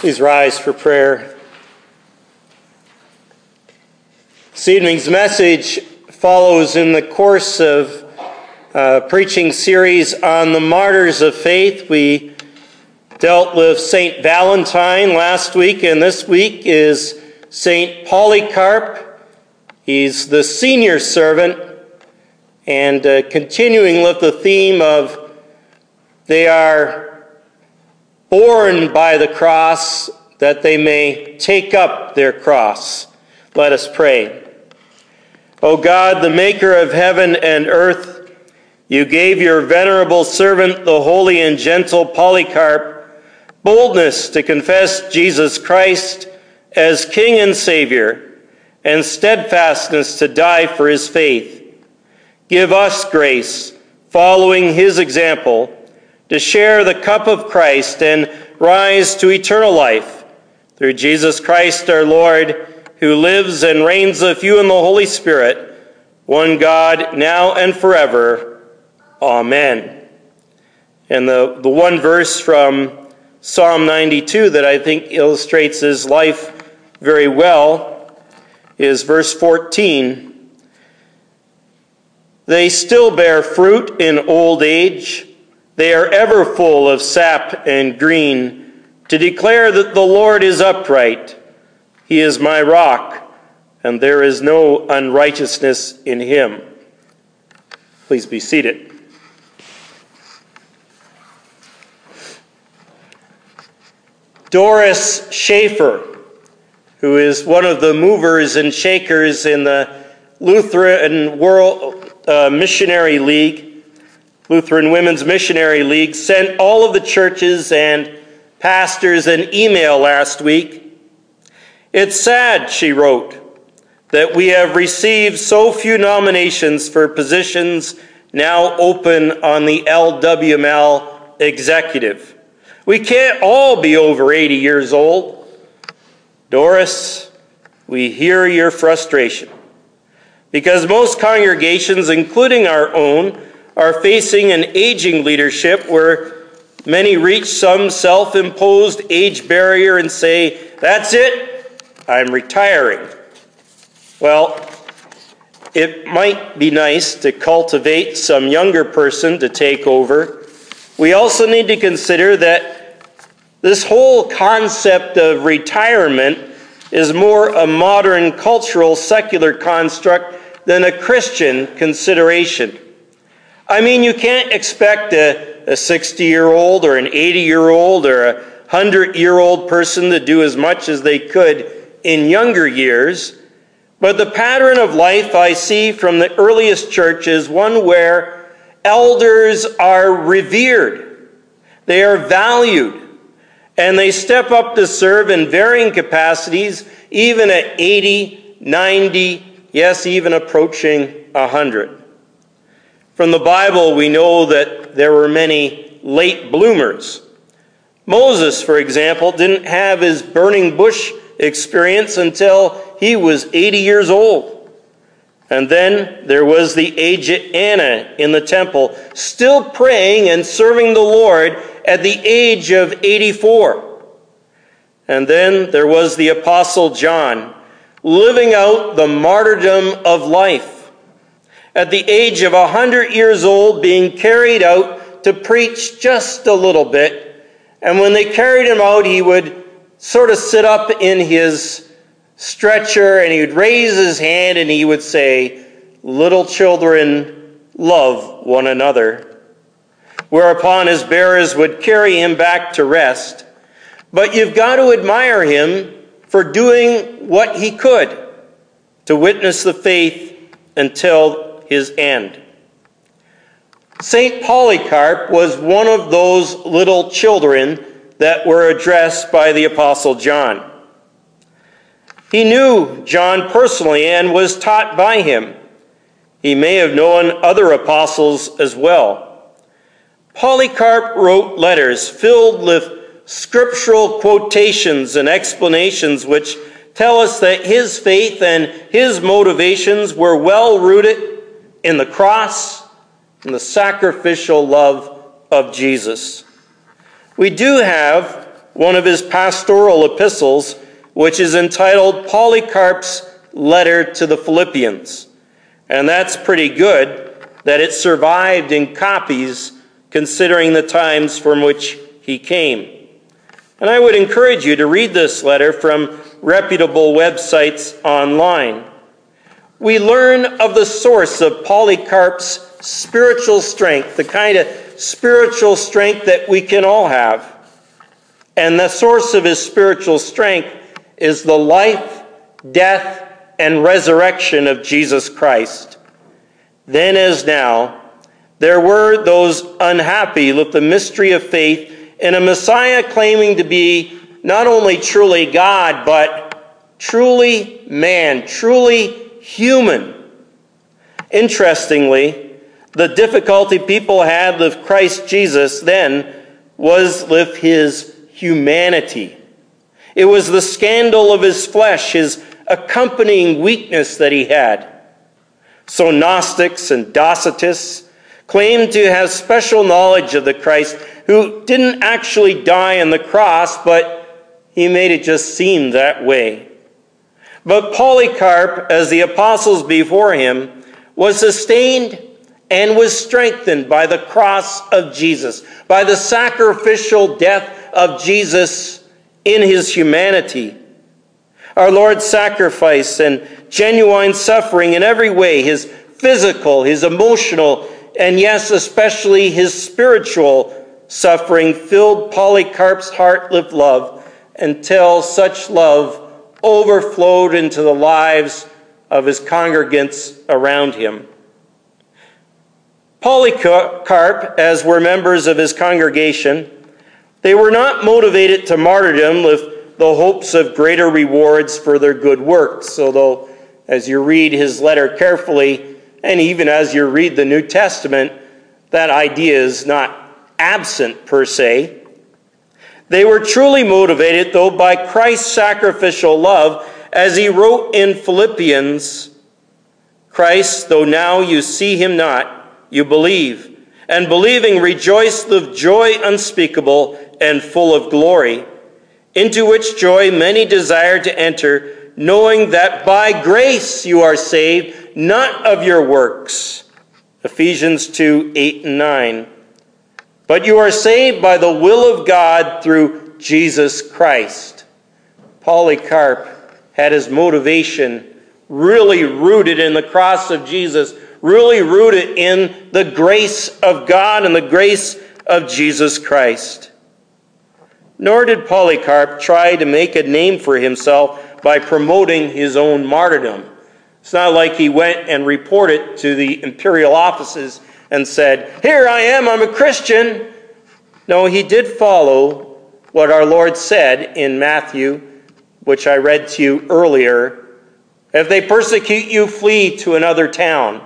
Please rise for prayer. This evening's message follows in the course of a preaching series on the martyrs of faith. We dealt with St. Valentine last week, and this week is St. Polycarp. He's the senior servant, and continuing with the theme of they are borne by the cross, that they may take up their cross. Let us pray. O God, the maker of heaven and earth, you gave your venerable servant, the holy and gentle Polycarp, boldness to confess Jesus Christ as King and Savior, and steadfastness to die for his faith. Give us grace, following his example, to share the cup of Christ and rise to eternal life through Jesus Christ our Lord, who lives and reigns with you in the Holy Spirit, one God, now and forever. Amen. And the one verse from Psalm 92 that I think illustrates his life very well is verse 14. They still bear fruit in old age. They are ever full of sap and green, to declare that the Lord is upright. He is my rock, and there is no unrighteousness in him. Please be seated. Doris Schaefer, who is one of the movers and shakers in the Lutheran World Missionary League, Lutheran Women's Missionary League, sent all of the churches and pastors an email last week. It's sad, she wrote, that we have received so few nominations for positions now open on the LWML executive. We can't all be over 80 years old. Doris, we hear your frustration, because most congregations, including our own, are facing an aging leadership where many reach some self-imposed age barrier and say, that's it, I'm retiring. Well, it might be nice to cultivate some younger person to take over. We also need to consider that this whole concept of retirement is more a modern cultural secular construct than a Christian consideration. I mean, you can't expect a 60-year-old or an 80-year-old or a 100-year-old person to do as much as they could in younger years. But the pattern of life I see from the earliest church is one where elders are revered, they are valued, and they step up to serve in varying capacities, even at 80, 90, yes, even approaching 100. From the Bible, we know that there were many late bloomers. Moses, for example, didn't have his burning bush experience until he was 80 years old. And then there was the aged Anna in the temple, still praying and serving the Lord at the age of 84. And then there was the Apostle John, living out the martyrdom of life, at the age of 100 years old, being carried out to preach just a little bit. And when they carried him out, he would sort of sit up in his stretcher and he would raise his hand and he would say, "Little children, love one another." Whereupon his bearers would carry him back to rest. But you've got to admire him for doing what he could to witness the faith until his end. St. Polycarp was one of those little children that were addressed by the Apostle John. He knew John personally and was taught by him. He may have known other apostles as well. Polycarp wrote letters filled with scriptural quotations and explanations which tell us that his faith and his motivations were well rooted in the cross and the sacrificial love of Jesus. We do have one of his pastoral epistles, which is entitled Polycarp's Letter to the Philippians. And that's pretty good that it survived in copies considering the times from which he came. And I would encourage you to read this letter from reputable websites online. We learn of the source of Polycarp's spiritual strength, the kind of spiritual strength that we can all have. And the source of his spiritual strength is the life, death, and resurrection of Jesus Christ. Then as now, there were those unhappy with the mystery of faith in a Messiah claiming to be not only truly God, but truly man, truly human. Interestingly, the difficulty people had with Christ Jesus then was with his humanity. It was the scandal of his flesh, his accompanying weakness that he had. So Gnostics and Docetists claimed to have special knowledge of the Christ who didn't actually die on the cross, but he made it just seem that way. But Polycarp, as the apostles before him, was sustained and was strengthened by the cross of Jesus, by the sacrificial death of Jesus in his humanity. Our Lord's sacrifice and genuine suffering in every way, his physical, his emotional, and yes, especially his spiritual suffering, filled Polycarp's heart with love until such love overflowed into the lives of his congregants around him. Polycarp, as were members of his congregation, they were not motivated to martyrdom with the hopes of greater rewards for their good works, although as you read his letter carefully, and even as you read the New Testament, that idea is not absent per se. They were truly motivated, though, by Christ's sacrificial love, as he wrote in Philippians, Christ, though now you see him not, you believe, and believing rejoice with joy unspeakable and full of glory, into which joy many desire to enter, knowing that by grace you are saved, not of your works. Ephesians 2, 8 and 9. But you are saved by the will of God through Jesus Christ. Polycarp had his motivation really rooted in the cross of Jesus, really rooted in the grace of God and the grace of Jesus Christ. Nor did Polycarp try to make a name for himself by promoting his own martyrdom. It's not like he went and reported to the imperial offices and said, "Here I am, I'm a Christian." No, he did follow what our Lord said in Matthew, which I read to you earlier. If they persecute you, flee to another town.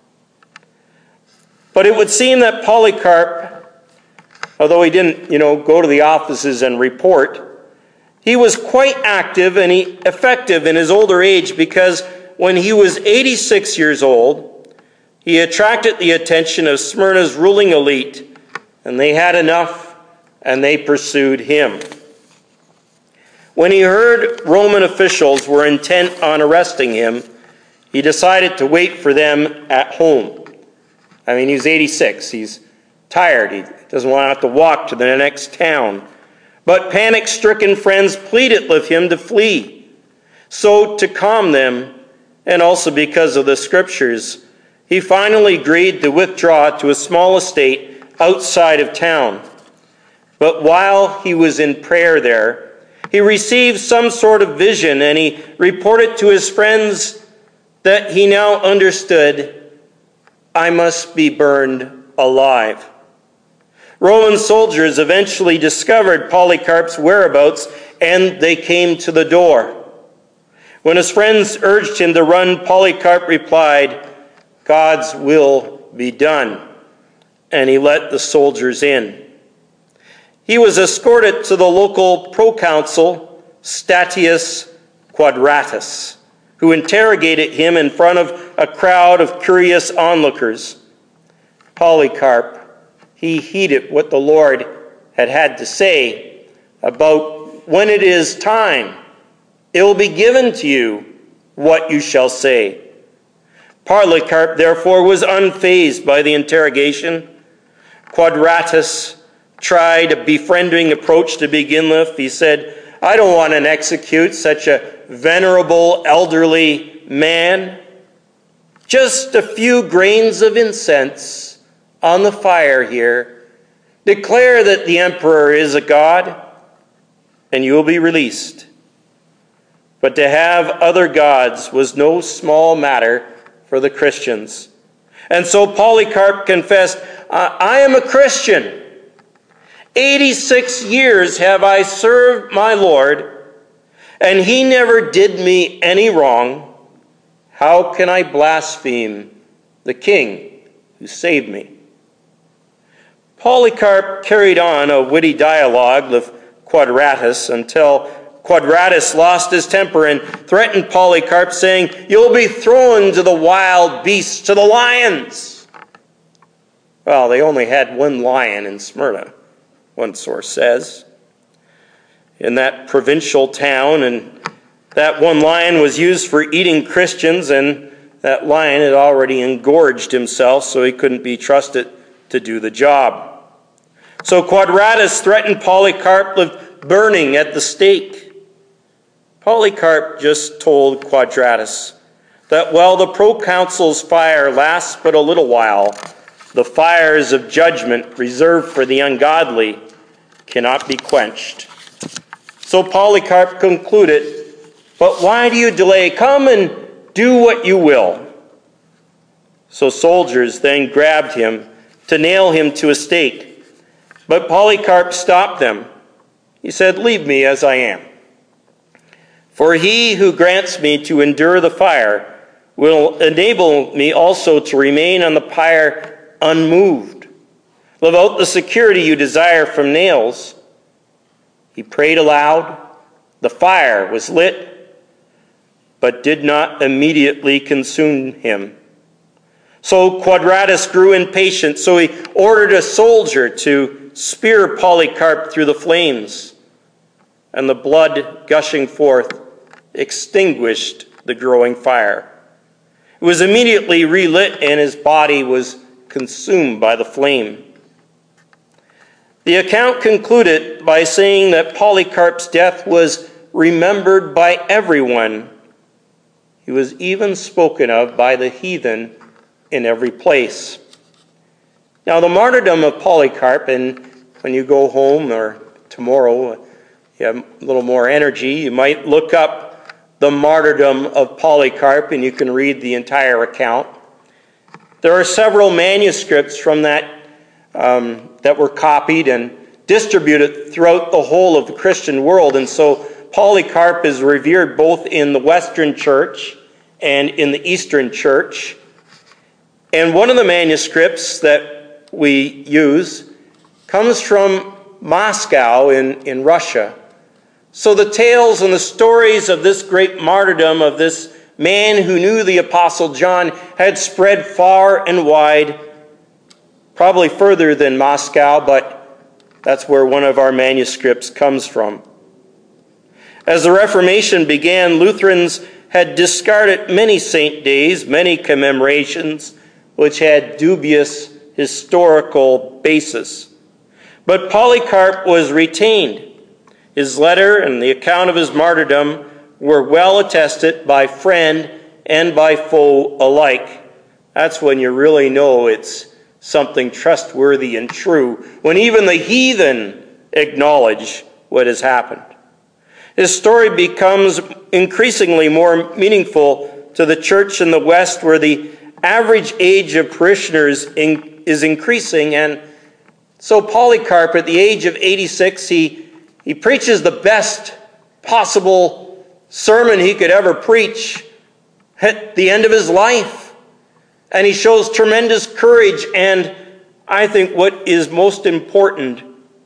But it would seem that Polycarp, although he didn't, go to the offices and report, he was quite active and effective in his older age, because when he was 86 years old, he attracted the attention of Smyrna's ruling elite, and they had enough, and they pursued him. When he heard Roman officials were intent on arresting him, he decided to wait for them at home. He's 86. He's tired. He doesn't want to have to walk to the next town. But panic-stricken friends pleaded with him to flee. So, to calm them, and also because of the scriptures, he finally agreed to withdraw to a small estate outside of town. But while he was in prayer there, he received some sort of vision, and he reported to his friends that he now understood, "I must be burned alive." Roman soldiers eventually discovered Polycarp's whereabouts, and they came to the door. When his friends urged him to run, Polycarp replied, "God's will be done." And he let the soldiers in. He was escorted to the local proconsul, Statius Quadratus, who interrogated him in front of a crowd of curious onlookers. Polycarp, he heeded what the Lord had to say about when it is time, it will be given to you what you shall say. Polycarp, therefore, was unfazed by the interrogation. Quadratus tried a befriending approach to begin with. He said, I don't want to execute such a venerable elderly man. Just a few grains of incense on the fire here. Declare that the emperor is a god, and you will be released. But to have other gods was no small matter for the Christians. And so Polycarp confessed, I am a Christian. 86 years have I served my Lord, and he never did me any wrong. How can I blaspheme the king who saved me? Polycarp carried on a witty dialogue with Quadratus until Quadratus lost his temper and threatened Polycarp, saying, You'll be thrown to the wild beasts, to the lions. Well, they only had one lion in Smyrna, one source says, in that provincial town, and that one lion was used for eating Christians, and that lion had already engorged himself, so he couldn't be trusted to do the job. So Quadratus threatened Polycarp with burning at the stake. Polycarp just told Quadratus that while the proconsul's fire lasts but a little while, the fires of judgment reserved for the ungodly cannot be quenched. So Polycarp concluded, But why do you delay? Come and do what you will. So soldiers then grabbed him to nail him to a stake. But Polycarp stopped them. He said, Leave me as I am. For he who grants me to endure the fire will enable me also to remain on the pyre unmoved. Without the security you desire from nails. He prayed aloud. The fire was lit, but did not immediately consume him. So Quadratus grew impatient, so he ordered a soldier to spear Polycarp through the flames, and the blood gushing forth extinguished the growing fire. It was immediately relit, and his body was consumed by the flame. The account concluded by saying that Polycarp's death was remembered by everyone. He was even spoken of by the heathen in every place. Now, the martyrdom of Polycarp, and when you go home or tomorrow, you have a little more energy, you might look up the martyrdom of Polycarp, and you can read the entire account. There are several manuscripts from that that were copied and distributed throughout the whole of the Christian world, and so Polycarp is revered both in the Western Church and in the Eastern Church. And one of the manuscripts that we use comes from Moscow in Russia. So the tales and the stories of this great martyrdom of this man who knew the Apostle John had spread far and wide, probably further than Moscow, but that's where one of our manuscripts comes from. As the Reformation began, Lutherans had discarded many saint days, many commemorations, which had dubious historical basis. But Polycarp was retained. His letter and the account of his martyrdom were well attested by friend and by foe alike. That's when you really know it's something trustworthy and true, when even the heathen acknowledge what has happened. His story becomes increasingly more meaningful to the church in the West, where the average age of parishioners is increasing. And so Polycarp, at the age of 86, he preaches the best possible sermon he could ever preach at the end of his life. And he shows tremendous courage, and I think what is most important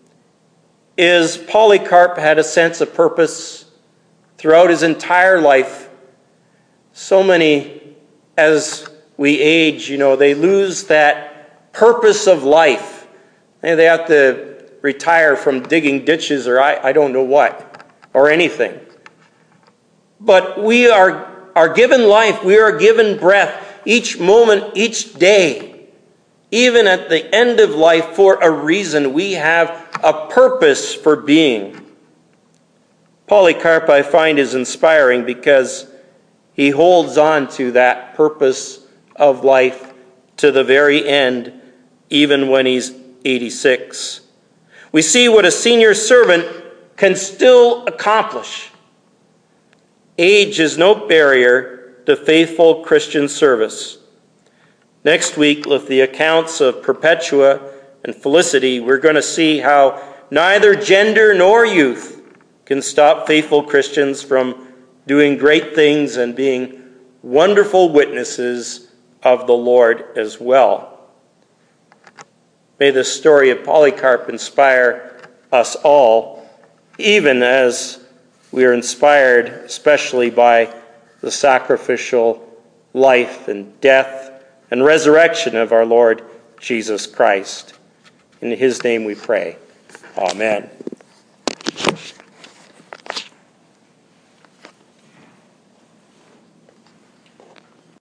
is Polycarp had a sense of purpose throughout his entire life. So many, as we age, they lose that purpose of life. And they have to retire from digging ditches or I don't know what, or anything. But we are given life, we are given breath each moment, each day. Even at the end of life, for a reason, we have a purpose for being. Polycarp, I find, is inspiring because he holds on to that purpose of life to the very end, even when he's 86. We see what a senior servant can still accomplish. Age is no barrier to faithful Christian service. Next week, with the accounts of Perpetua and Felicity, we're going to see how neither gender nor youth can stop faithful Christians from doing great things and being wonderful witnesses of the Lord as well. May the story of Polycarp inspire us all, even as we are inspired especially by the sacrificial life and death and resurrection of our Lord Jesus Christ. In his name we pray. Amen.